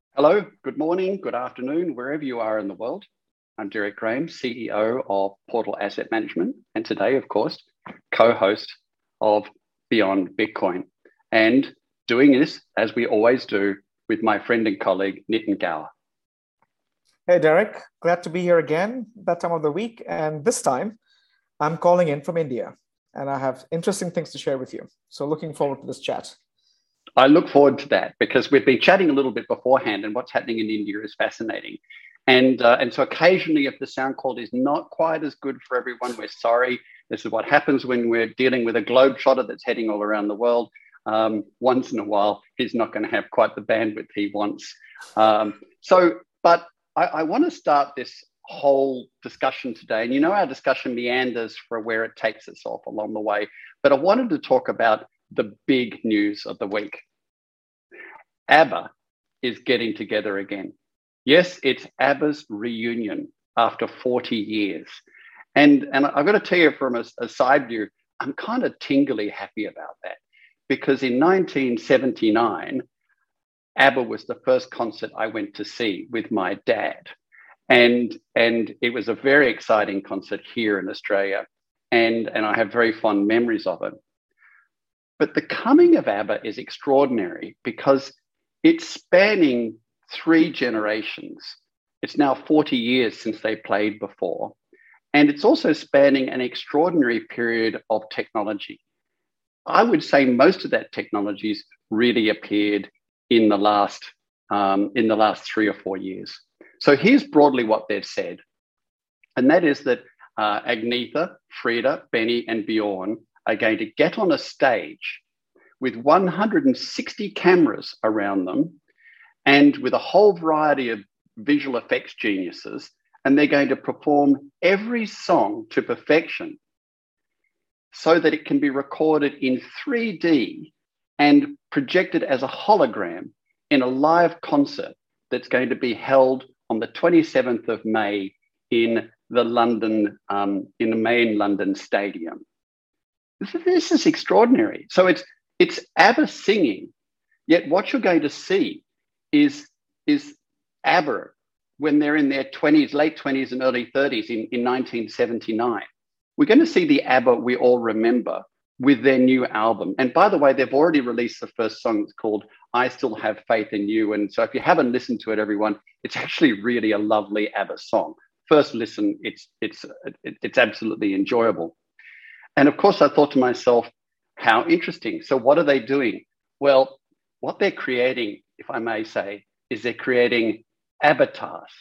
Hello, good morning, good afternoon, wherever you are in the world. I'm Derek Graham, CEO of Portal Asset Management, and today, of course, co-host of Beyond Bitcoin. And doing this, as we always do, with my friend and colleague, Nitin Gower. Hey, Derek. Glad to be here again, that time of the week. And this time, I'm calling in from India, and I have interesting things to share with you. So looking forward to this chat. I look forward to that because we've been chatting a little bit beforehand, and what's happening in India is fascinating. And so occasionally, if the sound quality is not quite as good for everyone, we're sorry. This is what happens when we're dealing with a globetrotter that's heading all around the world. Once in a while, he's not going to have quite the bandwidth he wants. But I want to start this whole discussion today. And you know, our discussion meanders for where it takes us off along the way. But I wanted to talk about the big news of the week. ABBA is getting together again. Yes, it's ABBA's reunion after 40 years. And I've got to tell you from a side view, I'm kind of tingly happy about that because in 1979, ABBA was the first concert I went to see with my dad. And it was a very exciting concert here in Australia. And I have very fond memories of it. But the coming of ABBA is extraordinary because it's spanning three generations. It's now 40 years since they played before. And it's also spanning an extraordinary period of technology. I would say most of that technology's really appeared in the last 3 or 4 years. So here's broadly what they've said. And that is that Agnetha, Frida, Benny, and Bjorn are going to get on a stage with 160 cameras around them and with a whole variety of visual effects geniuses, and they're going to perform every song to perfection so that it can be recorded in 3D and projected as a hologram in a live concert that's going to be held on the 27th of May in the main London Stadium. This is extraordinary. So it's ABBA singing, yet what you're going to see is ABBA when they're in their 20s, late 20s and early 30s in 1979. We're going to see the ABBA we all remember with their new album. And by the way, they've already released the first song. It's called I Still Have Faith in You. And so if you haven't listened to it, everyone, it's actually really a lovely ABBA song. First listen, it's absolutely enjoyable. And of course, I thought to myself, how interesting. So what are they doing? Well, what they're creating, if I may say, is they're creating avatars.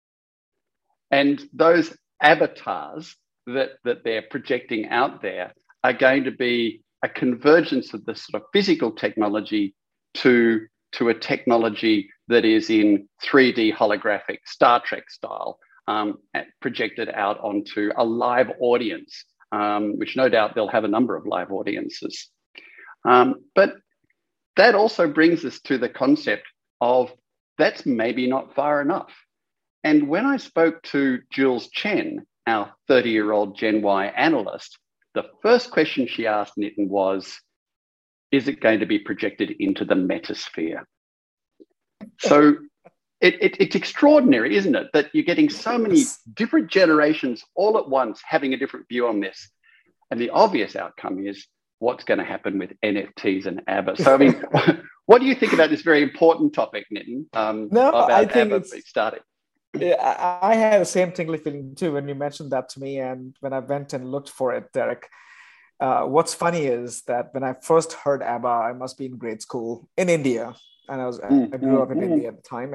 And those avatars that they're projecting out there are going to be a convergence of the sort of physical technology to a technology that is in 3D holographic, Star Trek style, projected out onto a live audience. Which no doubt they'll have a number of live audiences. But that also brings us to the concept of that's maybe not far enough. And when I spoke to Jules Chen, our 30-year-old Gen Y analyst, the first question she asked Nitin was, is it going to be projected into the metasphere? So it's extraordinary, isn't it, that you're getting so many different generations all at once having a different view on this. And the obvious outcome is what's going to happen with NFTs and ABBA. So, I mean, what do you think about this very important topic, Nitin, about I think ABBA starting? Yeah, I had the same tingly feeling too when you mentioned that to me. And when I went and looked for it, Derek, what's funny is that when I first heard ABBA, I must be in grade school in India. And I grew up in India at the time.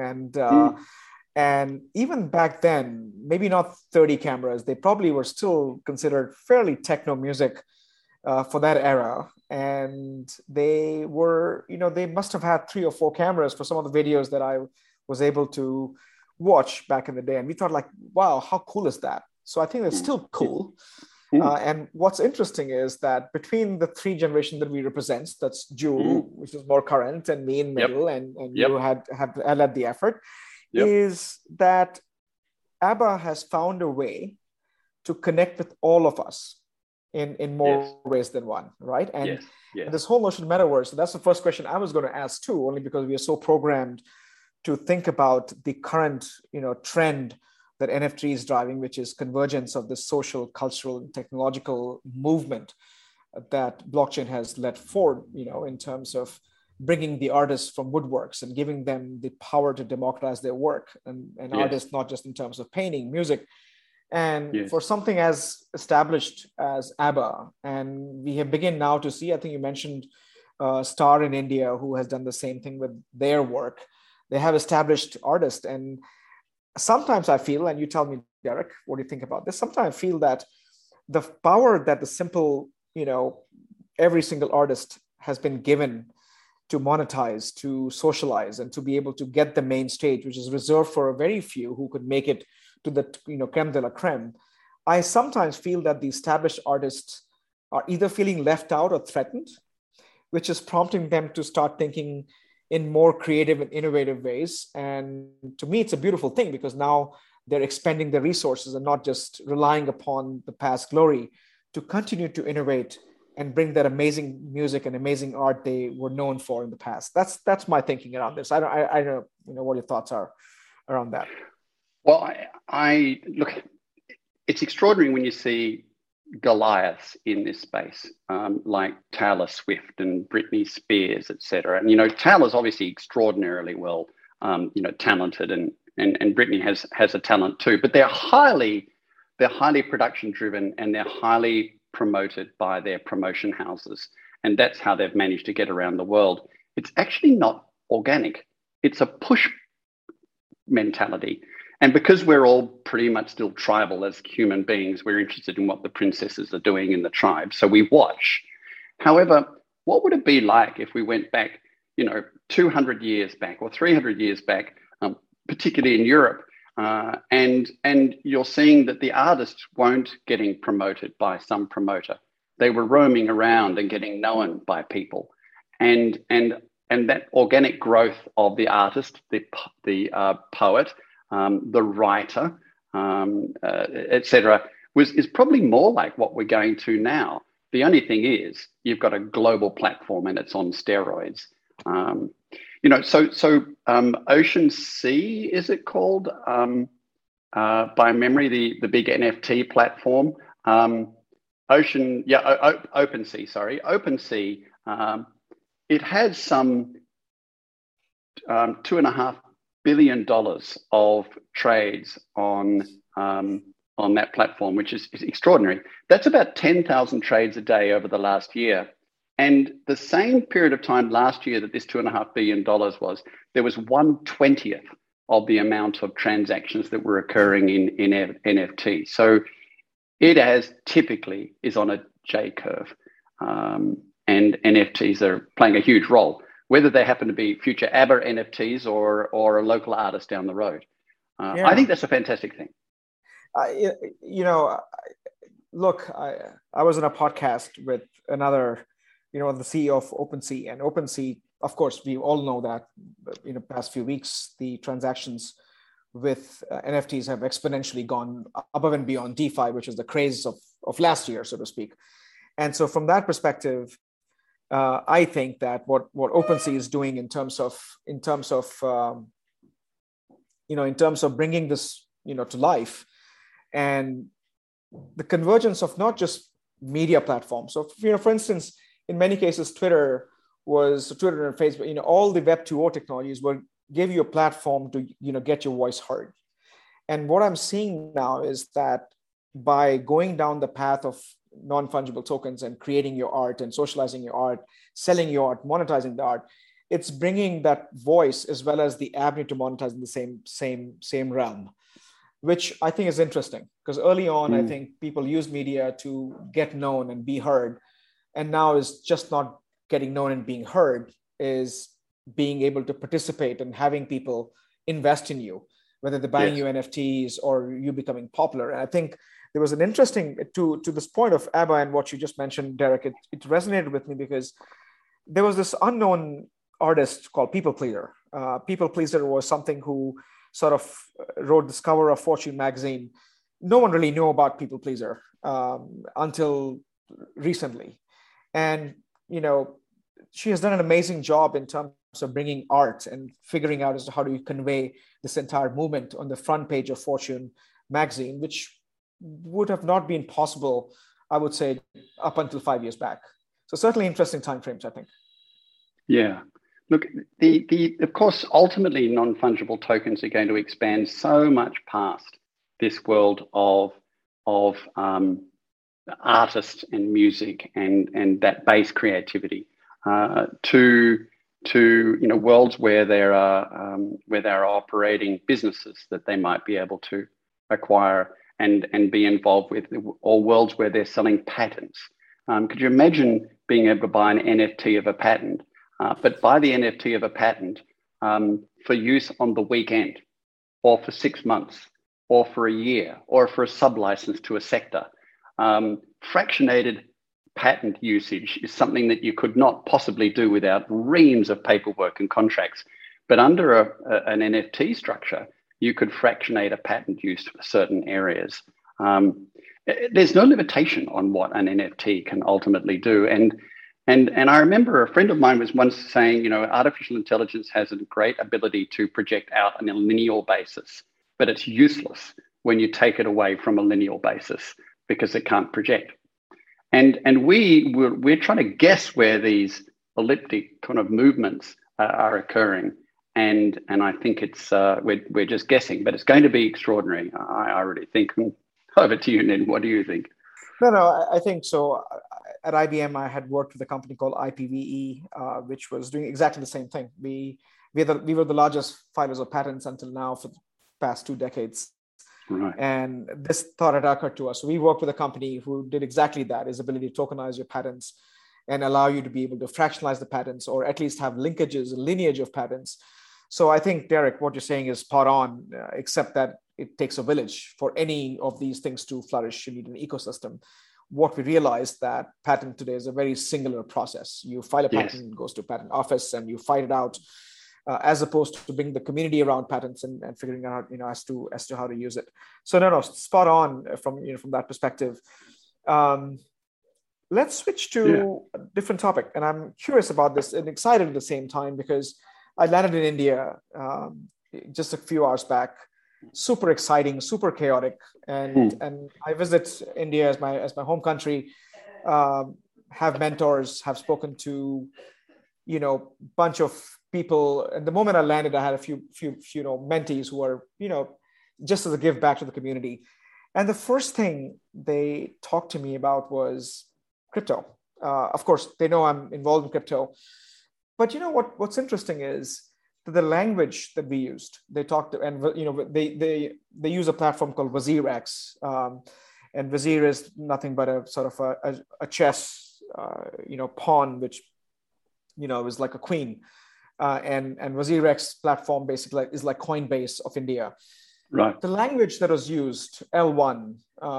And even back then, maybe not 30 cameras, they probably were still considered fairly techno music for that era. And they were, they must have had 3 or 4 cameras for some of the videos that I was able to watch back in the day. And we thought like, wow, how cool is that? So I think that's still cool. And what's interesting is that between the 3 generations that we represent, that's Jewel, which is more current, and me in middle, and you had led the effort, is that ABBA has found a way to connect with all of us in more ways than one, right? And this whole notion of metaverse, that's the first question I was going to ask too, only because we are so programmed to think about the current, trend that NFT is driving, which is convergence of the social, cultural, and technological movement that blockchain has led forward, in terms of bringing the artists from woodworks and giving them the power to democratize their work, and yes. Artists, not just in terms of painting, music. And yes. For something as established as ABBA, and we have begun now to see, I think you mentioned Star in India, who has done the same thing with their work. They have established artists. And sometimes I feel, and you tell me, Derek, what do you think about this? Sometimes I feel that the power that the simple, every single artist has been given to monetize, to socialize, and to be able to get the main stage, which is reserved for a very few who could make it to the, creme de la creme. I sometimes feel that the established artists are either feeling left out or threatened, which is prompting them to start thinking in more creative and innovative ways. And to me, it's a beautiful thing, because now they're expending their resources and not just relying upon the past glory to continue to innovate and bring that amazing music and amazing art they were known for in the past. That's my thinking around this. I don't know what your thoughts are around that. Well, I look, it's extraordinary when you see Goliaths in this space, like Taylor Swift and Britney Spears, etc. And Taylor's obviously extraordinarily well, talented, and Britney has a talent too. But they're highly production driven, and they're highly promoted by their promotion houses, and that's how they've managed to get around the world. It's actually not organic; it's a push mentality. And because we're all pretty much still tribal as human beings, we're interested in what the princesses are doing in the tribe. So we watch. However, what would it be like if we went back, 200 years back or 300 years back, particularly in Europe, and you're seeing that the artists weren't getting promoted by some promoter. They were roaming around and getting known by people. And that organic growth of the artist, the poet, the writer, etc., is probably more like what we're going to now. The only thing is, you've got a global platform and it's on steroids. Ocean Sea, is it called? By memory, the big NFT platform. OpenSea. Sorry, OpenSea. It has some $2.5 billion of trades on that platform, which is extraordinary. That's about 10,000 trades a day over the last year. And the same period of time last year that this $2.5 billion was, there was 1/20th of the amount of transactions that were occurring in NFT. So it typically is on a J curve, and NFTs are playing a huge role, whether they happen to be future ABBA NFTs or a local artist down the road. I think that's a fantastic thing. Look, I was in a podcast with another, the CEO of OpenSea, and OpenSea, of course, we all know that in the past few weeks, the transactions with NFTs have exponentially gone above and beyond DeFi, which is the craze of last year, so to speak. And so from that perspective, I think that what OpenSea is doing in terms of bringing this, to life, and the convergence of not just media platforms. So, for instance, in many cases, Twitter and Facebook, all the Web 2.0 technologies will give you a platform to, get your voice heard. And what I'm seeing now is that by going down the path of non-fungible tokens and creating your art and socializing your art, selling your art, monetizing the art, it's bringing that voice as well as the avenue to monetize in the same realm, which I think is interesting, because early on, I think people use media to get known and be heard. And now is just not getting known and being heard, is being able to participate and having people invest in you, whether they're buying you NFTs or you becoming popular. And I think there was an interesting, to this point of ABBA and what you just mentioned, Derek, it resonated with me, because there was this unknown artist called People Pleaser. People Pleaser was something who sort of wrote this cover of Fortune magazine. No one really knew about People Pleaser until recently. And, she has done an amazing job in terms of bringing art and figuring out as to how do you convey this entire movement on the front page of Fortune magazine, which would have not been possible, I would say, up until 5 years back. So certainly interesting timeframes, I think. Yeah. Look, the of course, ultimately, non-fungible tokens are going to expand so much past this world of artists and music and that base creativity to worlds where there are operating businesses that they might be able to acquire and be involved with, or worlds where they're selling patents. Could you imagine being able to buy an NFT of a patent, but buy the NFT of a patent for use on the weekend, or for 6 months, or for a year, or for a sub-license to a sector? Fractionated patent usage is something that you could not possibly do without reams of paperwork and contracts. But under an NFT structure, you could fractionate a patent use for certain areas. There's no limitation on what an NFT can ultimately do. And I remember a friend of mine was once saying, artificial intelligence has a great ability to project out on a lineal basis, but it's useless when you take it away from a lineal basis because it can't project. And we're trying to guess where these elliptic kind of movements are occurring. And I think it's we're just guessing, but it's going to be extraordinary. I really think. Over to you, Ned. What do you think? No, I think so. At IBM, I had worked with a company called IPVE, which was doing exactly the same thing. We were the largest filers of patents until now for the past 2 decades. Right. And this thought had occurred to us. So we worked with a company who did exactly that, is ability to tokenize your patents and allow you to be able to fractionalize the patents, or at least have linkages, lineage of patents. So I think, Derek, what you're saying is spot on, except that it takes a village for any of these things to flourish. You need an ecosystem. What we realized that patent today is a very singular process. You file a patent, it goes to a patent office, and you fight it out, as opposed to bring the community around patents and figuring out, as to how to use it. So no, spot on from that perspective. Let's switch to a different topic, and I'm curious about this and excited at the same time because I landed in India just a few hours back. Super exciting, super chaotic, and I visit India as my home country. Have mentors, have spoken to bunch of people. And the moment I landed, I had a few mentees who were just as a give back to the community. And the first thing they talked to me about was crypto. Of course, they know I'm involved in crypto. But what's interesting is that the language that we used, they talked, and they use a platform called WazirX, and Wazir is nothing but a sort of a chess, pawn, which is like a queen, and WazirX platform basically is like Coinbase of India. Right. The language that was used, L1,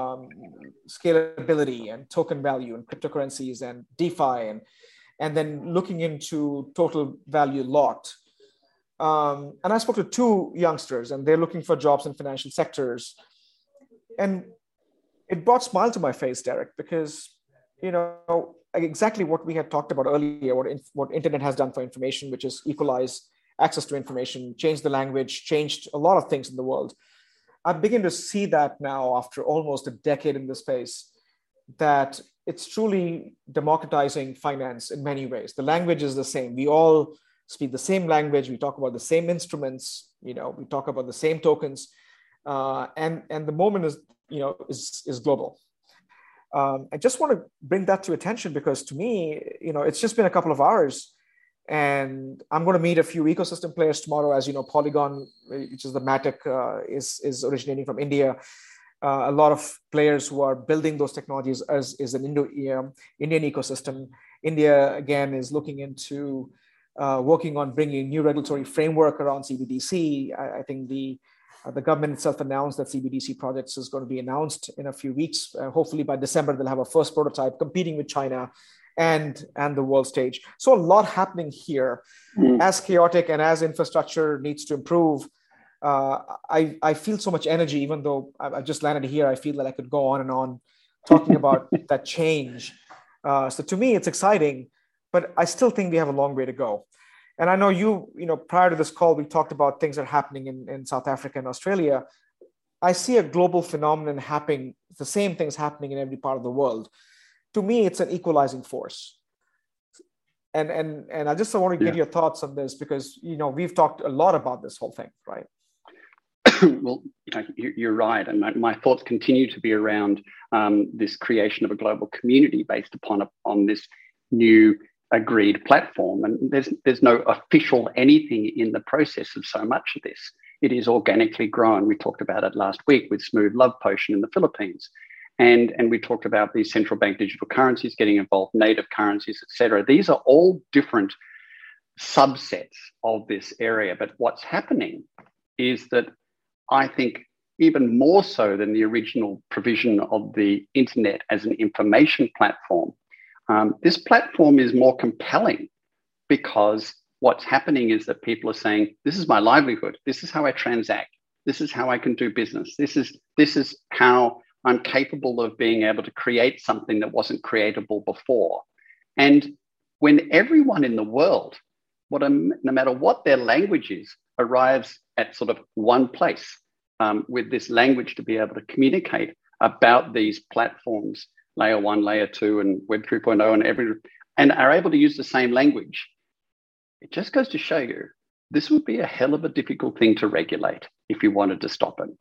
scalability and token value and cryptocurrencies and DeFi and then looking into total value locked. And I spoke to 2 youngsters, and they're looking for jobs in financial sectors. And it brought a smile to my face, Derek, because, exactly what we had talked about earlier, what internet has done for information, which is equalize access to information, change the language, changed a lot of things in the world. I begin to see that now after almost a decade in this space, that it's truly democratizing finance in many ways. The language is the same. We all speak the same language. We talk about the same instruments. We talk about the same tokens, and the moment is global. I just want to bring that to attention because to me, it's just been a couple of hours, and I'm going to meet a few ecosystem players tomorrow. As you know, Polygon, which is the Matic, is originating from India. A lot of players who are building those technologies is an Indian ecosystem. India, again, is looking into working on bringing new regulatory framework around CBDC. I think the government itself announced that CBDC projects is going to be announced in a few weeks. Hopefully by December, they'll have a first prototype competing with China and the world stage. So a lot happening here. As chaotic and as infrastructure needs to improve, I feel so much energy, even though I just landed here. I feel that I could go on and on talking about that change. So to me, it's exciting, but I still think we have a long way to go. And I know prior to this call, we talked about things that are happening in South Africa and Australia. I see a global phenomenon happening, the same things happening in every part of the world. To me, it's an equalizing force. And I just want to get your thoughts on this, because, we've talked a lot about this whole thing, right? Well, you're right. And my thoughts continue to be around this creation of a global community based on this new agreed platform. And there's no official anything in the process of so much of this. It is organically grown. We talked about it last week with Smooth Love Potion in the Philippines. And we talked about these central bank digital currencies getting involved, native currencies, et cetera. These are all different subsets of this area. But what's happening is that I think even more so than the original provision of the internet as an information platform, this platform is more compelling, because what's happening is that people are saying, this is my livelihood. This is how I transact. This is how I can do business. This is how I'm capable of being able to create something that wasn't creatable before. And when everyone in the world, no matter what their language is, arrives at sort of one place with this language to be able to communicate about these platforms, layer 1, layer 2, and Web 3.0, and are able to use the same language, it just goes to show you this would be a hell of a difficult thing to regulate if you wanted to stop it.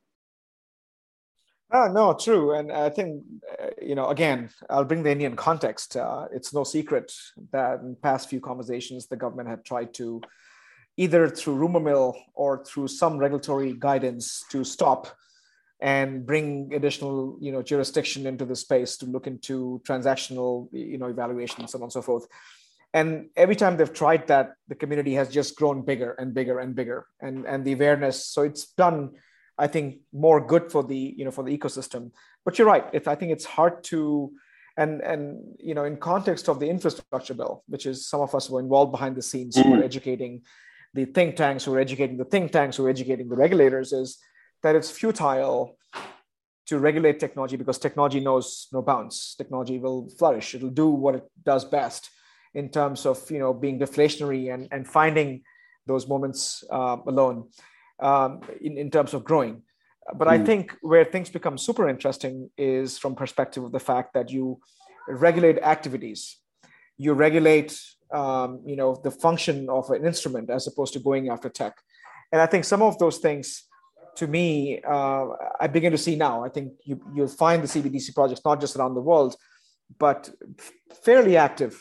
No, true. And I think, again, I'll bring the Indian context. It's no secret that in past few conversations, the government had tried to, either through rumor mill or through some regulatory guidance, to stop and bring additional, jurisdiction into the space to look into transactional, evaluation and so on and so forth. And every time they've tried that, the community has just grown bigger and bigger and bigger, and the awareness. So it's done, I think, more good for the ecosystem. But you're right. I think it's hard to, and in context of the infrastructure bill, which is some of us were involved behind the scenes, who are educating the think tanks, who are educating the think tanks, who are educating the regulators, is that it's futile to regulate technology, because technology knows no bounds. Technology will flourish. It'll do what it does best in terms of being deflationary and finding those moments alone. In terms of growing. But I think where things become super interesting is from perspective of the fact that you regulate activities, you regulate, the function of an instrument as opposed to going after tech. And I think some of those things, to me, I begin to see now. I think you'll find the CBDC projects not just around the world, but fairly active,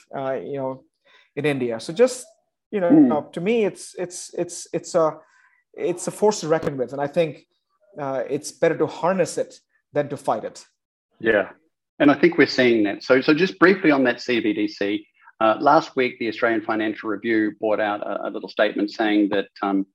in India. So just, to me, it's a force to reckon with. And I think it's better to harness it than to fight it. Yeah. And I think we're seeing that. So just briefly on that CBDC, last week, the Australian Financial Review brought out a little statement saying that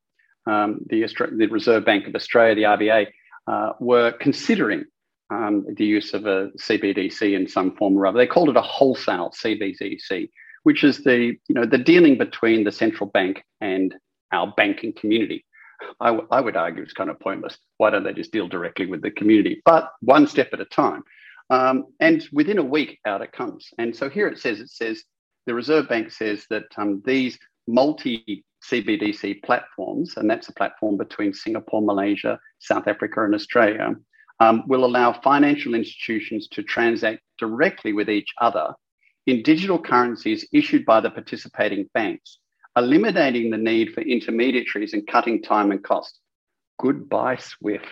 the Reserve Bank of Australia, the RBA, were considering the use of a CBDC in some form or other. They called it a wholesale CBDC, which is the dealing between the central bank and our banking community. I would argue it's kind of pointless. Why don't they just deal directly with the community? But one step at a time. And within a week, out it comes. And so here it says the Reserve Bank says that these multi-CBDC platforms, and that's a platform between Singapore, Malaysia, South Africa, and Australia, will allow financial institutions to transact directly with each other in digital currencies issued by the participating banks, eliminating the need for intermediaries and cutting time and cost. Goodbye, SWIFT.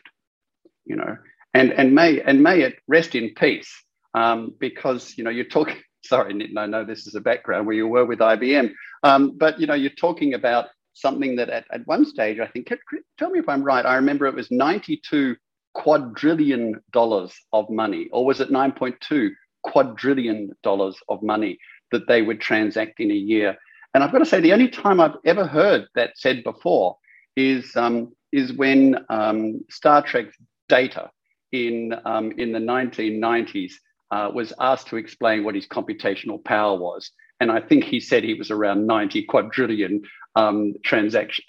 And may it rest in peace, because you're talking. Sorry, no, this is a background where you were with IBM, but you're talking about something that at one stage, I think, tell me if I'm right. I remember it was $92 quadrillion of money, or was it 9.2 quadrillion dollars of money that they would transact in a year? And I've got to say, the only time I've ever heard that said before is when Star Trek Data in the 1990s was asked to explain what his computational power was. And I think he said he was around 90 quadrillion transactions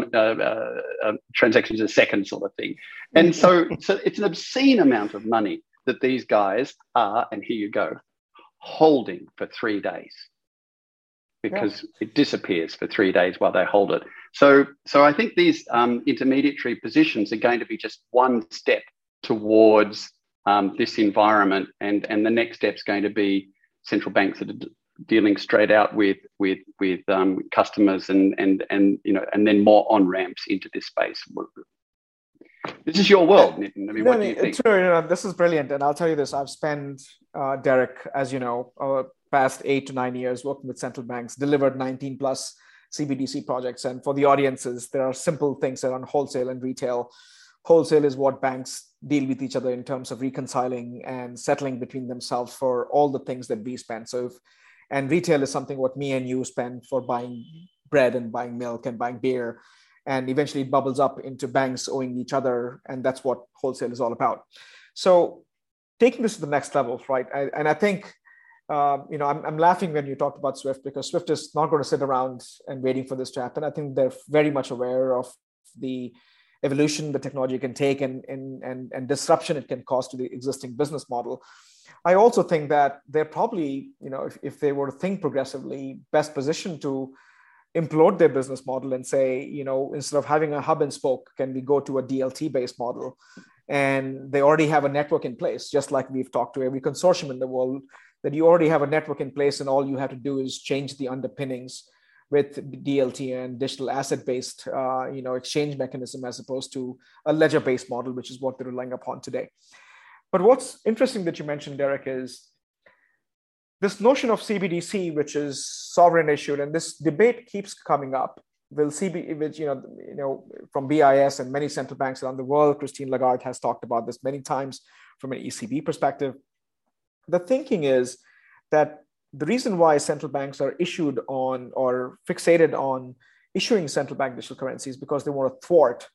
a second sort of thing. And so it's an obscene amount of money that these guys are, and here you go, holding for 3 days. because it disappears for 3 days while they hold it. So I think these intermediary positions are going to be just one step towards this environment, and the next step is going to be central banks that are dealing straight out with customers, and then more on ramps into this space. This is your world, Nitin. I mean, what do you think? True, this is brilliant, and I'll tell you this: I've spent, Derek, as you know, past 8 to 9 years working with central banks, delivered 19 plus CBDC projects. And for the audiences, there are simple things around wholesale and retail. Wholesale is what banks deal with each other in terms of reconciling and settling between themselves for all the things that we spend. And retail is something what me and you spend for buying bread and buying milk and buying beer. And eventually it bubbles up into banks owing each other. And that's what wholesale is all about. So taking this to the next level, right? I think, I'm laughing when you talked about Swift, because Swift is not going to sit around and waiting for this to happen. I think they're very much aware of the evolution the technology can take and disruption it can cause to the existing business model. I also think that they're probably, if they were to think progressively, best positioned to implode their business model and say, instead of having a hub and spoke, can we go to a DLT-based model? And they already have a network in place, just like we've talked to every consortium in the world, that you already have a network in place and all you have to do is change the underpinnings with DLT and digital asset-based, exchange mechanism, as opposed to a ledger-based model, which is what they're relying upon today. But what's interesting that you mentioned, Derek, is this notion of CBDC, which is sovereign issued, and this debate keeps coming up. Will which from BIS and many central banks around the world, Christine Lagarde has talked about this many times from an ECB perspective. The thinking is that the reason why central banks are issued on or fixated on issuing central bank digital currencies because they want to thwart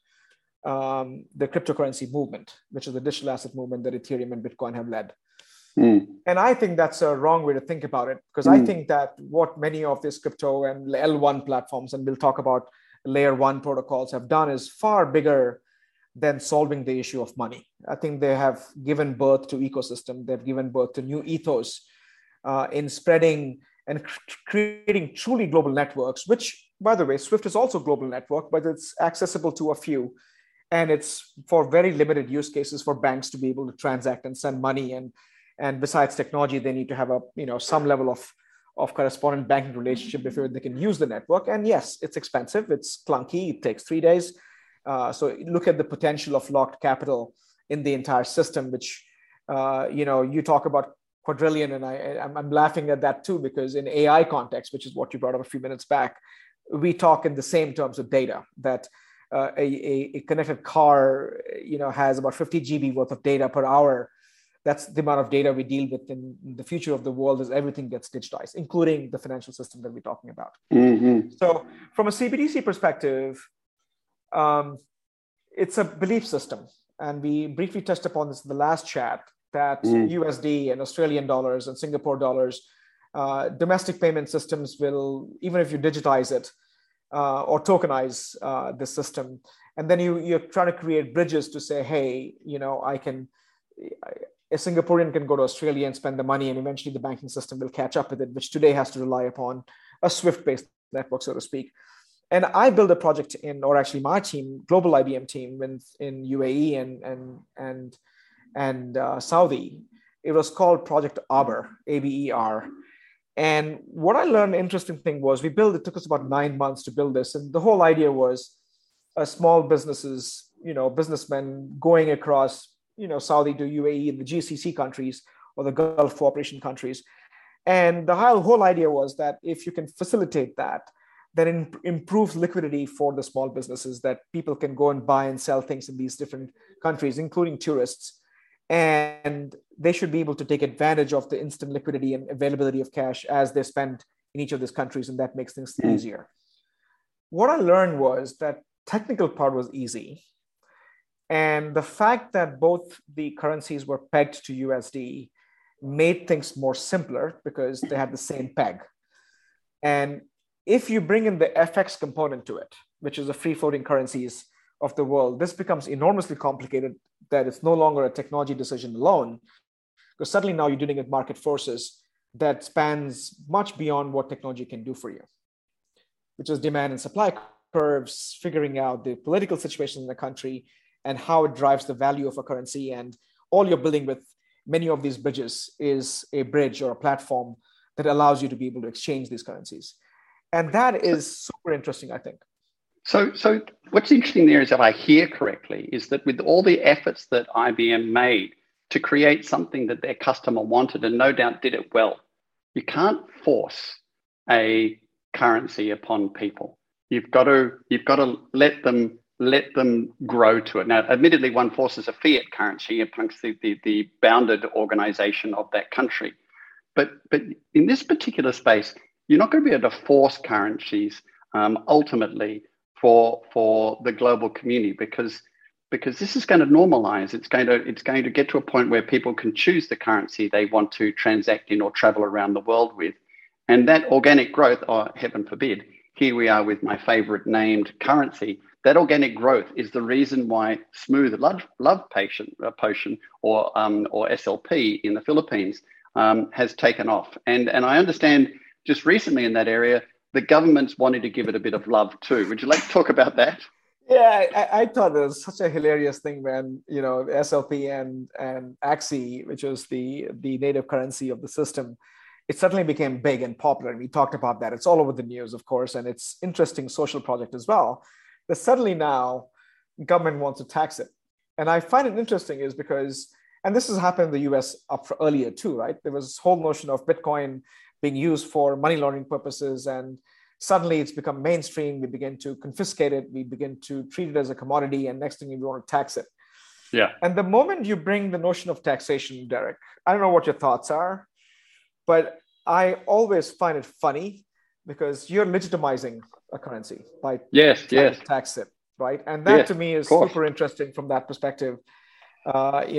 the cryptocurrency movement, which is the digital asset movement that Ethereum and Bitcoin have led. And I think that's a wrong way to think about it, because I think that what many of these crypto and L1 platforms, and we'll talk about layer 1 protocols, have done is far bigger than solving the issue of money. I think they have given birth to ecosystem. They've given birth to new ethos in spreading and creating truly global networks, which, by the way, Swift is also a global network, but it's accessible to a few. And it's for very limited use cases for banks to be able to transact and send money. And besides technology, they need to have some level of correspondent banking relationship before they can use the network. And yes, it's expensive. It's clunky. It takes 3 days. So look at the potential of locked capital in the entire system, which, you talk about quadrillion, and I'm laughing at that too, because in AI context, which is what you brought up a few minutes back, we talk in the same terms of data, that a connected car, has about 50 GB worth of data per hour. That's the amount of data we deal with in the future of the world as everything gets digitized, including the financial system that we're talking about. Mm-hmm. So from a CBDC perspective, it's a belief system. And we briefly touched upon this in the last chat, that USD and Australian dollars and Singapore dollars, domestic payment systems will, even if you digitize it or tokenize the system, and then you're trying to create bridges to say, hey, a Singaporean can go to Australia and spend the money, and eventually the banking system will catch up with it, which today has to rely upon a Swift-based network, so to speak. And I built a project actually my team, global IBM team in UAE and Saudi. It was called Project Aber, ABER. And what I learned, interesting thing was, it took us about 9 months to build this. And the whole idea was small businesses, businessmen going across, Saudi to UAE and the GCC countries or the Gulf Cooperation countries. And the whole idea was that if you can facilitate that, then it improves liquidity for the small businesses, that people can go and buy and sell things in these different countries, including tourists. And they should be able to take advantage of the instant liquidity and availability of cash as they spend in each of these countries. And that makes things easier. What I learned was that technical part was easy. And the fact that both the currencies were pegged to USD made things more simpler because they had the same peg. And if you bring in the FX component to it, which is the free floating currencies of the world, this becomes enormously complicated, that it's no longer a technology decision alone, because suddenly now you're dealing with market forces that spans much beyond what technology can do for you, which is demand and supply curves, figuring out the political situation in the country and how it drives the value of a currency. And all you're building with many of these bridges is a bridge or a platform that allows you to be able to exchange these currencies. And that is super interesting, I think. So what's interesting there is, if I hear correctly, is that with all the efforts that IBM made to create something that their customer wanted, and no doubt did it well, you can't force a currency upon people. You've got to let them grow to it. Now, admittedly, one forces a fiat currency amongst the bounded organization of that country. But in this particular space, you're not going to be able to force currencies ultimately for the global community, because this is going to normalize. It's going to get to a point where people can choose the currency they want to transact in or travel around the world with. And that organic growth, or heaven forbid, here we are with my favorite named currency. That organic growth is the reason why Smooth Love Potion or SLP in the Philippines has taken off. And I understand just recently in that area, the government's wanting to give it a bit of love too. Would you like to talk about that? Yeah, I thought it was such a hilarious thing when, SLP and Axie, which was the native currency of the system, it suddenly became big and popular. And we talked about that. It's all over the news, of course, and it's interesting social project as well. That suddenly now government wants to tax it. And I find it interesting is because, and this has happened in the US earlier too, right? There was this whole notion of Bitcoin being used for money laundering purposes, and suddenly it's become mainstream. We begin to confiscate it. We begin to treat it as a commodity, and next thing we want to tax it. Yeah. And the moment you bring the notion of taxation, Derek, I don't know what your thoughts are, but I always find it funny because you're legitimizing a currency by trying to tax it, right? And that to me is super interesting from that perspective. The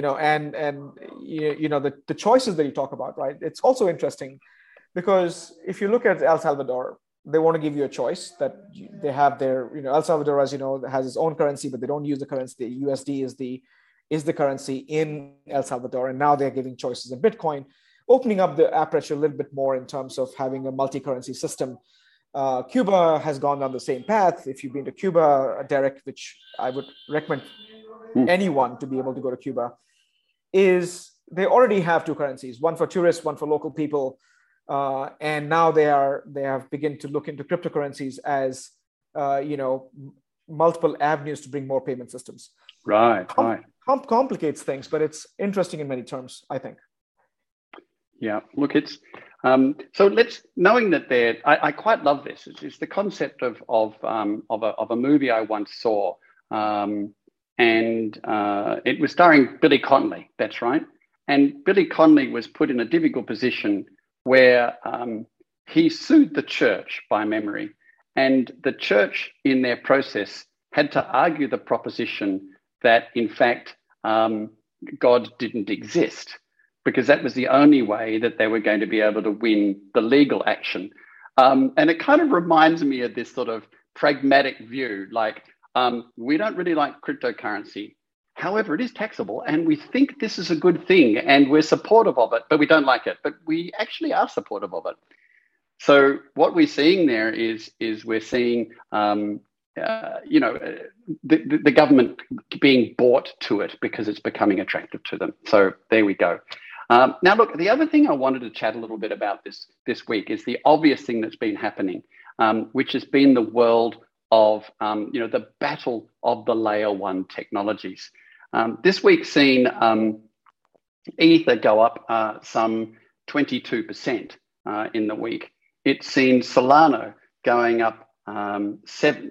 choices that you talk about, right? It's also interesting because if you look at El Salvador, they want to give you a choice that they have their, El Salvador, as you know, has its own currency, but they don't use the currency. The USD is the currency in El Salvador. And now they're giving choices in Bitcoin, opening up the aperture a little bit more in terms of having a multi-currency system. Cuba has gone down the same path. If you've been to Cuba, Derek, which I would recommend anyone to be able to go to Cuba, is they already have two currencies, one for tourists, one for local people. And now they have begun to look into cryptocurrencies as, multiple avenues to bring more payment systems. Right. Complicates things, but it's interesting in many terms, I think. Yeah, look, it's knowing that I quite love this. It's the concept of a movie I once saw, and it was starring Billy Connolly. That's right, and Billy Connolly was put in a difficult position where he sued the church by memory, and the church in their process had to argue the proposition that in fact God didn't exist, because that was the only way that they were going to be able to win the legal action. And it kind of reminds me of this sort of pragmatic view, like we don't really like cryptocurrency. However, it is taxable and we think this is a good thing and we're supportive of it, but we don't like it. But we actually are supportive of it. So what we're seeing there is we're seeing, the government being bought to it because it's becoming attractive to them. So there we go. Now, look, the other thing I wanted to chat a little bit about this week is the obvious thing that's been happening, which has been the world of, the battle of the layer one technologies. This week's seen Ether go up some 22% in the week. It's seen Solana going up nearly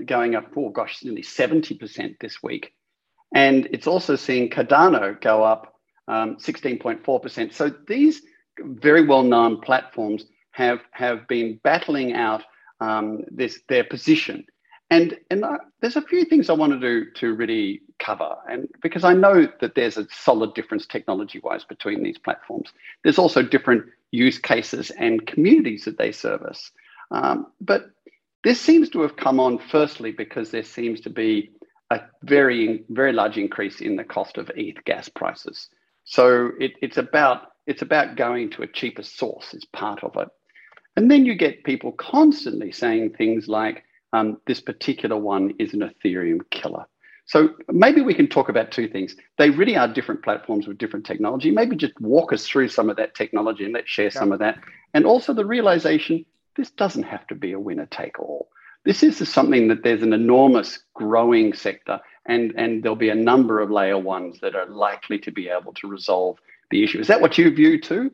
70% this week. And it's also seen Cardano go up 16.4%. So these very well-known platforms have been battling out their position. And there's a few things I wanted to really cover, and because I know that there's a solid difference technology-wise between these platforms. There's also different use cases and communities that they service. But this seems to have come on firstly because there seems to be a very, very large increase in the cost of ETH gas prices. So it's about It's about going to a cheaper source is part of it. And then you get people constantly saying things like, this particular one is an Ethereum killer. So maybe we can talk about two things. They really are different platforms with different technology. Maybe just walk us through some of that technology and let's share some of that. And also the realization, this doesn't have to be a winner take all. This is something that there's an enormous growing sector, and there'll be a number of layer ones that are likely to be able to resolve the issue. Is that what you view too?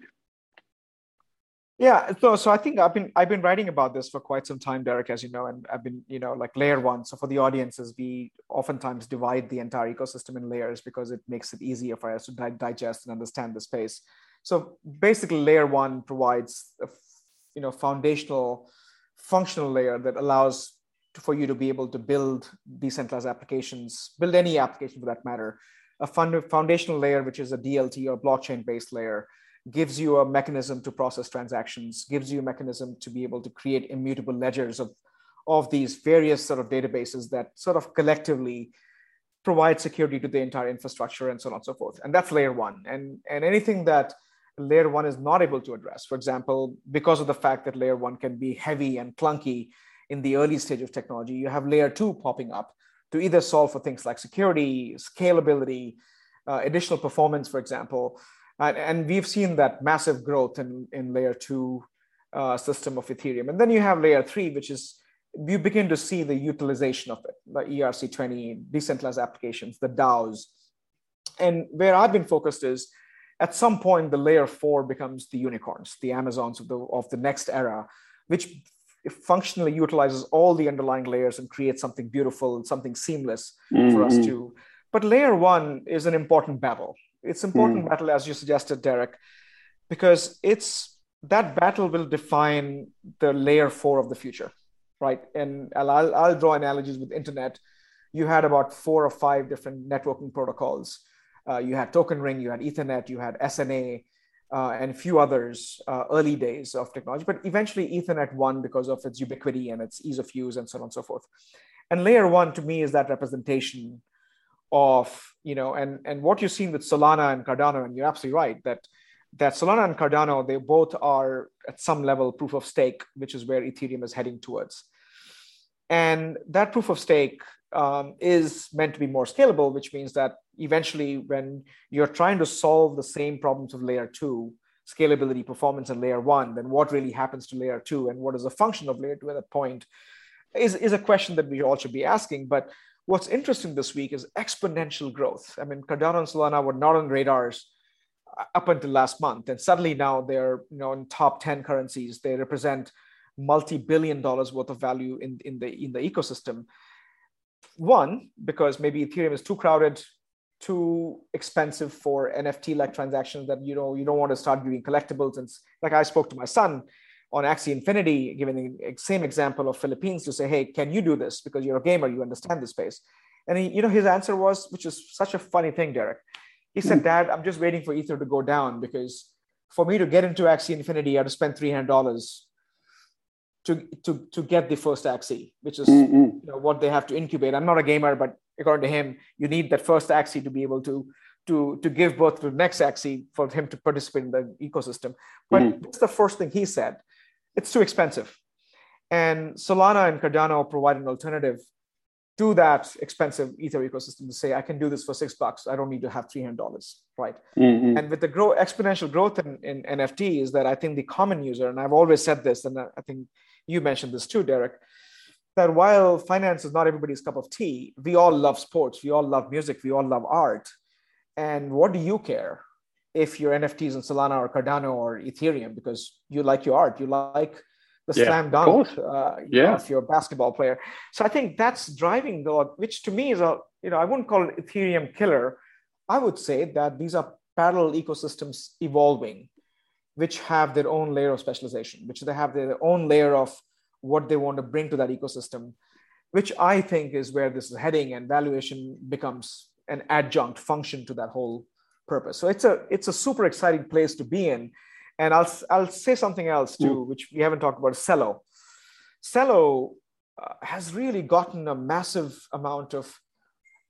Yeah, so I think I've been writing about this for quite some time, Derek, as you know, and I've been, like layer one. So for the audiences, we oftentimes divide the entire ecosystem in layers because it makes it easier for us to digest and understand the space. So basically, layer one provides a foundational, functional layer that allows for you to be able to build decentralized applications, build any application for that matter. A foundational layer, which is a DLT or blockchain-based layer, gives you a mechanism to process transactions, gives you a mechanism to be able to create immutable ledgers of these various sort of databases that sort of collectively provide security to the entire infrastructure and so on and so forth. And that's layer one. And anything that layer one is not able to address, for example, because of the fact that layer one can be heavy and clunky in the early stage of technology, you have layer two popping up to either solve for things like security, scalability, additional performance, for example. And we've seen that massive growth in layer two system of Ethereum. And then you have layer three, which is, you begin to see the utilization of it, the ERC20, decentralized applications, the DAOs. And where I've been focused is, at some point, the layer four becomes the unicorns, the Amazons of the next era, which functionally utilizes all the underlying layers and creates something beautiful and something seamless for us to. But layer one is an important battle. It's important battle, as you suggested, Derek, because that battle will define the layer four of the future, right? And I'll draw analogies with internet. You had about 4 or 5 different networking protocols. You had Token Ring, you had Ethernet, you had SNA, and a few others, early days of technology. But eventually Ethernet won because of its ubiquity and its ease of use and so on and so forth. And layer one to me is that representation of, and what you've seen with Solana and Cardano, and you're absolutely right, that Solana and Cardano, they both are at some level proof of stake, which is where Ethereum is heading towards. And that proof of stake is meant to be more scalable, which means that eventually when you're trying to solve the same problems of layer two, scalability, performance in layer one, then what really happens to layer two and what is the function of layer two at that point is a question that we all should be asking. But what's interesting this week is exponential growth. I mean, Cardano and Solana were not on radars up until last month. And suddenly now they're in top 10 currencies. They represent multi-billion dollars worth of value in the ecosystem. One, because maybe Ethereum is too crowded, too expensive for NFT-like transactions that you don't want to start doing collectibles. And like I spoke to my son on Axie Infinity, giving the same example of Philippines to say, hey, can you do this? Because you're a gamer, you understand the space. And his answer was, which is such a funny thing, Derek. He said, Dad, I'm just waiting for Ether to go down because for me to get into Axie Infinity, I have to spend $300 to get the first Axie, which is what they have to incubate. I'm not a gamer, but according to him, you need that first Axie to be able to give birth to the next Axie for him to participate in the ecosystem. But that's the first thing he said. It's too expensive. And Solana and Cardano provide an alternative to that expensive Ether ecosystem to say, I can do this for $6. I don't need to have $300, right? And with the exponential growth in NFTs, that I think the common user, and I've always said this, and I think you mentioned this too, Derek, that while finance is not everybody's cup of tea, we all love sports, we all love music, we all love art. And what do you care if your NFTs in Solana or Cardano or Ethereum, because you like your art, you like the slam dunk of your basketball player. So I think that's driving which to me is I wouldn't call it Ethereum killer. I would say that these are parallel ecosystems evolving, which have their own layer of specialization, which they have their own layer of what they want to bring to that ecosystem, which I think is where this is heading, and valuation becomes an adjunct function to that whole purpose. So it's a super exciting place to be in. And I'll say something else too, which we haven't talked about, Celo. Celo has really gotten a massive amount of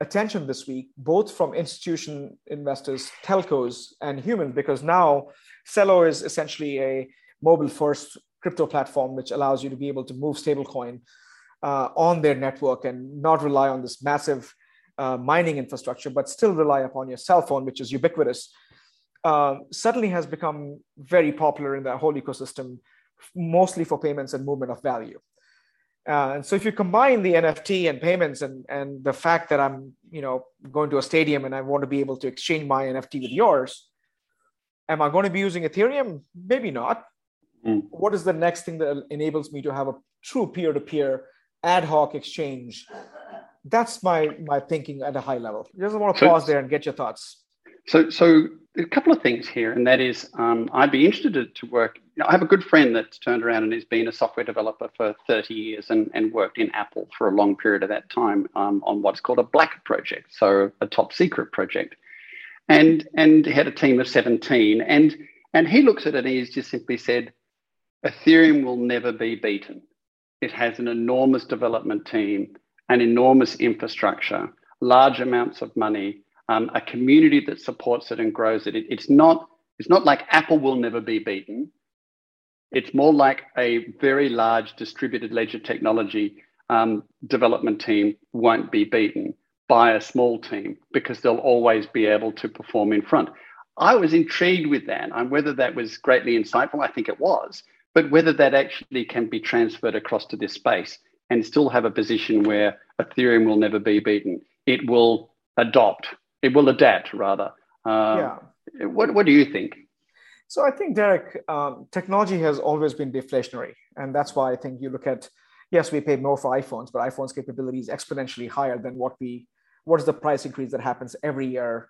attention this week, both from institution investors, telcos, and humans, because now Celo is essentially a mobile-first crypto platform, which allows you to be able to move stablecoin on their network and not rely on this massive mining infrastructure, but still rely upon your cell phone, which is ubiquitous. Suddenly has become very popular in that whole ecosystem, mostly for payments and movement of value. And so if you combine the NFT and payments and the fact that I'm, going to a stadium and I want to be able to exchange my NFT with yours, am I going to be using Ethereum? Maybe not. What is the next thing that enables me to have a true peer-to-peer ad hoc exchange? That's my thinking at a high level. I just want to pause there and get your thoughts. So a couple of things here, and that is, I'd be interested to work. I have a good friend that's turned around and has been a software developer for 30 years and worked in Apple for a long period of that time on what's called a black project, so a top secret project, and had a team of 17. And he looks at it and he's just simply said, Ethereum will never be beaten. It has an enormous development team, an enormous infrastructure, large amounts of money, a community that supports it and grows it. It's not like Apple will never be beaten. It's more like a very large distributed ledger technology development team won't be beaten by a small team because they'll always be able to perform in front. I was intrigued with that, and whether that was greatly insightful, I think it was, but whether that actually can be transferred across to this space and still have a position where Ethereum will never be beaten. It will adapt rather. What do you think? So I think, Derek, technology has always been deflationary. And that's why I think you look at, yes, we pay more for iPhones, but iPhone's capability is exponentially higher than what is the price increase that happens every year,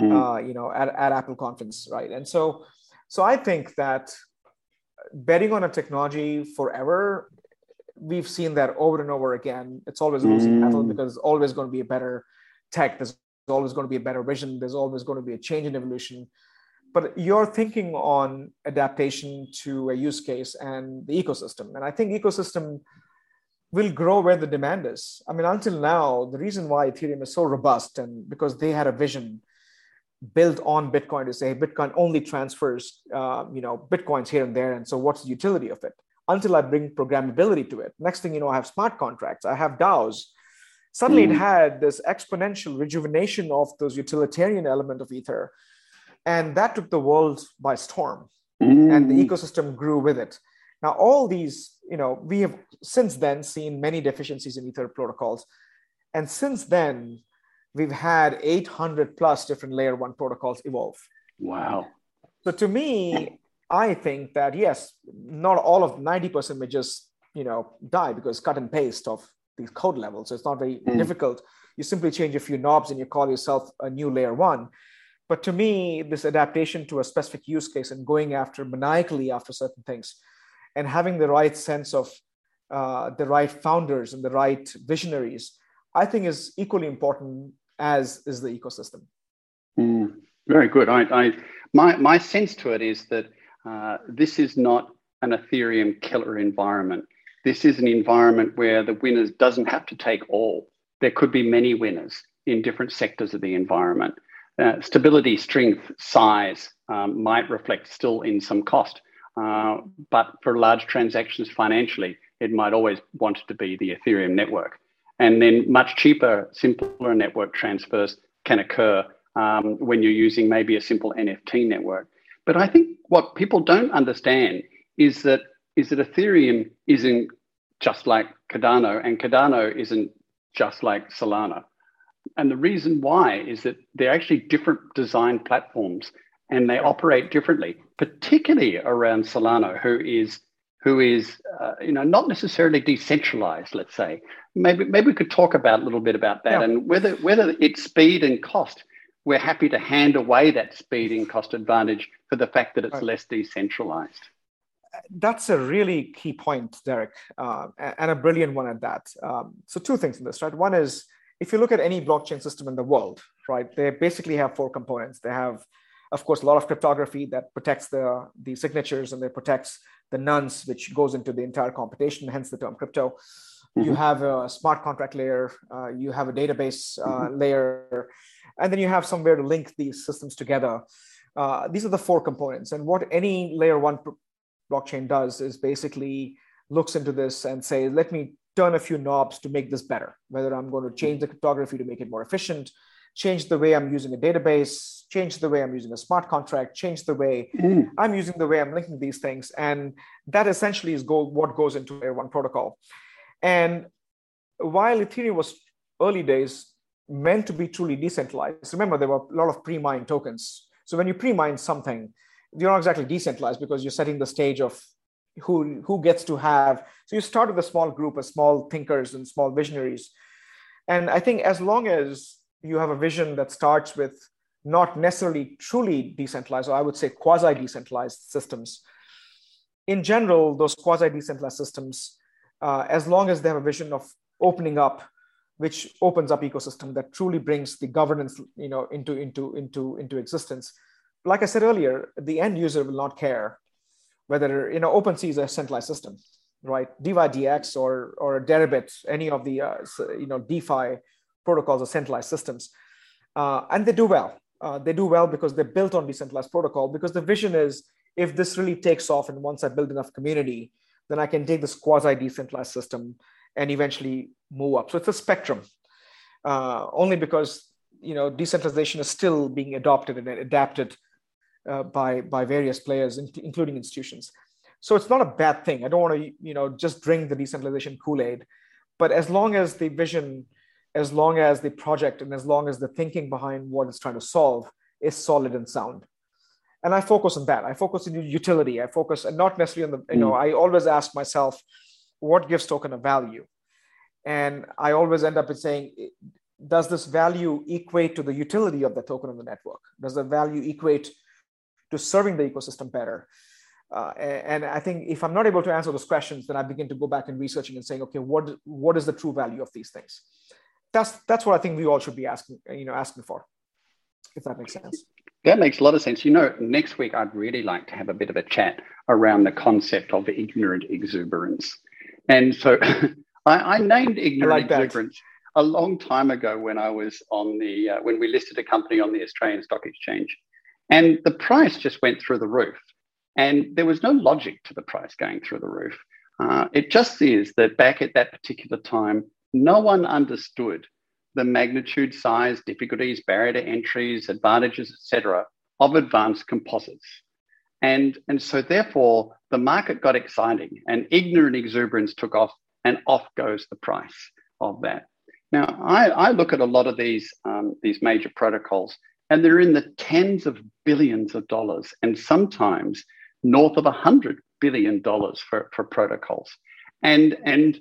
at Apple conference, right? And so I think that betting on a technology forever, we've seen that over and over again. It's always losing battle because there's always going to be a better tech. There's always going to be a better vision. There's always going to be a change in evolution. But you're thinking on adaptation to a use case and the ecosystem. And I think ecosystem will grow where the demand is. I mean, until now, the reason why Ethereum is so robust and because they had a vision built on Bitcoin to say Bitcoin only transfers, Bitcoins here and there. And so what's the utility of it? Until I bring programmability to it. Next thing you know, I have smart contracts, I have DAOs. Suddenly it had this exponential rejuvenation of those utilitarian element of Ether. And that took the world by storm. And the ecosystem grew with it. Now, all these, we have since then seen many deficiencies in Ether protocols. And since then, we've had 800 plus different layer one protocols evolve. Wow. So to me, I think that, yes, not all of 90% may just, die because cut and paste of these code levels. So it's not very difficult. You simply change a few knobs and you call yourself a new layer one. But to me, this adaptation to a specific use case and going maniacally after certain things and having the right sense of the right founders and the right visionaries, I think is equally important as is the ecosystem. Very good. My sense to it is that this is not an Ethereum killer environment. This is an environment where the winners doesn't have to take all. There could be many winners in different sectors of the environment. Stability, strength, size might reflect still in some cost, but for large transactions financially, it might always want to be the Ethereum network. And then much cheaper, simpler network transfers can occur when you're using maybe a simple NFT network. But I think what people don't understand is that Ethereum isn't just like Cardano, and Cardano isn't just like Solana. And the reason why is that they're actually different design platforms and they operate differently, particularly around Solana, who is not necessarily decentralized, let's say. Maybe we could talk a little bit about that and whether its speed and cost, we're happy to hand away that speed and cost advantage for the fact that it's less decentralized. That's a really key point, Derek, and a brilliant one at that. So two things in this, right? One is, if you look at any blockchain system in the world, right, they basically have four components. They have, of course, a lot of cryptography that protects the signatures and they protects the nonce, which goes into the entire computation, hence the term crypto. you have a smart contract layer, you have a database layer, and then you have somewhere to link these systems together. These are the four components. And what any layer one blockchain does is basically looks into this and say, let me turn a few knobs to make this better, whether I'm going to change the cryptography to make it more efficient, change the way I'm using a database, change the way I'm using a smart contract, change the way I'm using the way I'm linking these things. And that essentially is what goes into layer one protocol. And while Ethereum was early days meant to be truly decentralized, remember there were a lot of pre-mined tokens. So when you pre-mine something, you're not exactly decentralized because you're setting the stage of who gets to have. So you start with a small group of small thinkers and small visionaries. And I think as long as you have a vision that starts with not necessarily truly decentralized, or I would say quasi-decentralized systems, in general, those quasi-decentralized systems, as long as they have a vision of opening up, which opens up ecosystem that truly brings the governance, into existence. Like I said earlier, the end user will not care whether, OpenSea is a centralized system, right? DYDX or Deribit, any of the, DeFi protocols are centralized systems. And they do well. They do well because they're built on decentralized protocol, because the vision is, if this really takes off and once I build enough community, then I can take this quasi-decentralized system and eventually move up. So it's a spectrum, only because, decentralization is still being adopted and adapted by various players, including institutions. So it's not a bad thing. I don't want to, just drink the decentralization Kool-Aid, but as long as the vision, as long as the project, and as long as the thinking behind what it's trying to solve is solid and sound. And I focus on that. I focus on utility. I focus, and not necessarily on the, I always ask myself, what gives token a value? And I always end up with saying, does this value equate to the utility of the token on the network? Does the value equate to serving the ecosystem better? And I think if I'm not able to answer those questions, then I begin to go back and researching and saying, okay, what is the true value of these things? That's what I think we all should be asking for, if that makes sense. That makes a lot of sense. Next week, I'd really like to have a bit of a chat around the concept of ignorant exuberance. And so I named ignorant exuberance a long time ago when I was on when we listed a company on the Australian Stock Exchange. And the price just went through the roof. And there was no logic to the price going through the roof. It just is that back at that particular time, no one understood the magnitude, size, difficulties, barrier to entries, advantages, etc., of advanced composites. And so therefore, the market got exciting and ignorant exuberance took off, and off goes the price of that. Now, I look at a lot of these major protocols, and they're in the tens of billions of dollars, and sometimes north of $100 billion for protocols. And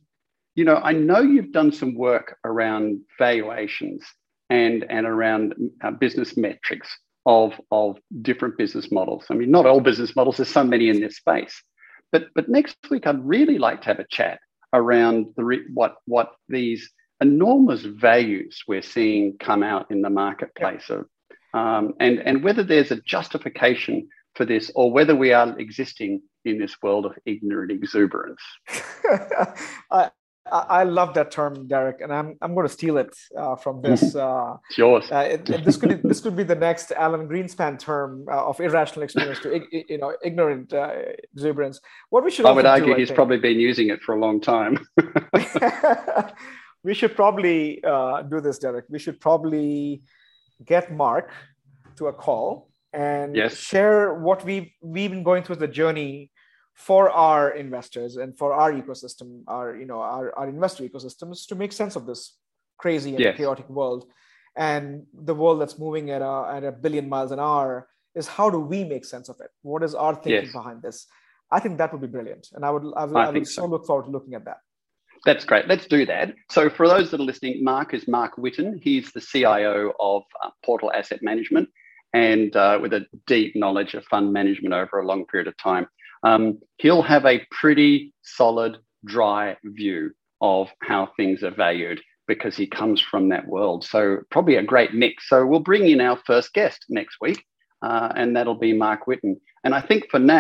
I know you've done some work around valuations and around business metrics of different business models. I mean, not all business models, there's so many in this space. But next week, I'd really like to have a chat around what these enormous values we're seeing come out in the marketplace of, and whether there's a justification for this, or whether we are existing in this world of ignorant exuberance. I love that term, Derek, and I'm going to steal it from this. It's yours. This could be the next Alan Greenspan term of irrational experience to ignorant exuberance. What we should I would argue he's probably been using it for a long time. We should probably do this, Derek. We should probably get Mark to a call and share what we've been going through the journey for our investors and for our ecosystem, our investor ecosystems, to make sense of this crazy and chaotic world. And the world that's moving at a billion miles an hour is, how do we make sense of it? What is our thinking behind this? I think that would be brilliant. And I would so look forward to looking at that. That's great. Let's do that. So for those that are listening, Mark is Mark Whitten. He's the CIO of Portal Asset Management, and with a deep knowledge of fund management over a long period of time. He'll have a pretty solid, dry view of how things are valued because he comes from that world. So probably a great mix. So we'll bring in our first guest next week, and that'll be Mark Whitten. And I think for now,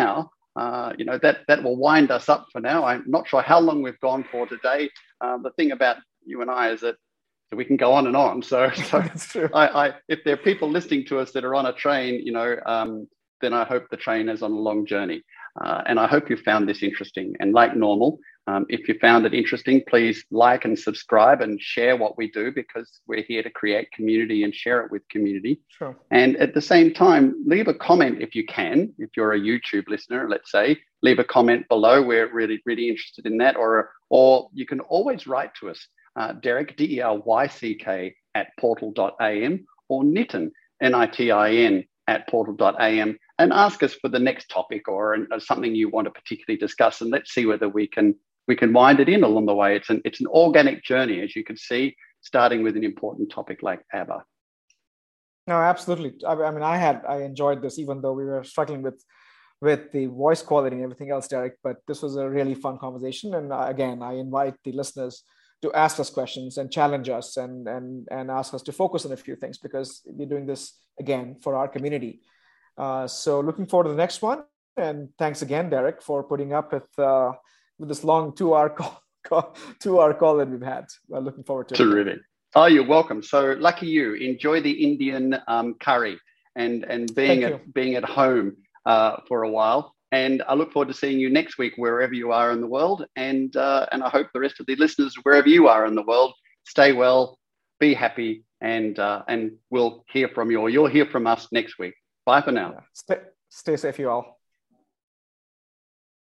that will wind us up for now. I'm not sure how long we've gone for today. The thing about you and I is that we can go on and on. So That's true. if there are people listening to us that are on a train, then I hope the train is on a long journey. And I hope you found this interesting. And like normal, if you found it interesting, please like and subscribe and share what we do, because we're here to create community and share it with community. Sure. And at the same time, leave a comment if you can. If you're a YouTube listener, let's say, leave a comment below. We're really, really interested in that. Or you can always write to us, Derek, DERYCK @portal.am, or Nitin, NITIN @portal.am, and ask us for the next topic or something you want to particularly discuss, and let's see whether we can wind it in along the way. It's an organic journey, as you can see, starting with an important topic like ABBA. No, absolutely. I mean, I enjoyed this, even though we were struggling with the voice quality and everything else, Derek. But this was a really fun conversation, and again, I invite the listeners to ask us questions and challenge us and ask us to focus on a few things, because we're doing this again for our community. So looking forward to the next one. And thanks again, Derek, for putting up with this long 2-hour call that we've had. Looking forward to it. Terrific. Oh, you're welcome. So lucky you. Enjoy the Indian curry and being at home for a while. And I look forward to seeing you next week, wherever you are in the world. And I hope the rest of the listeners, wherever you are in the world, stay well, be happy, and we'll hear from you, or you'll hear from us next week. Bye for now. Stay safe, you all.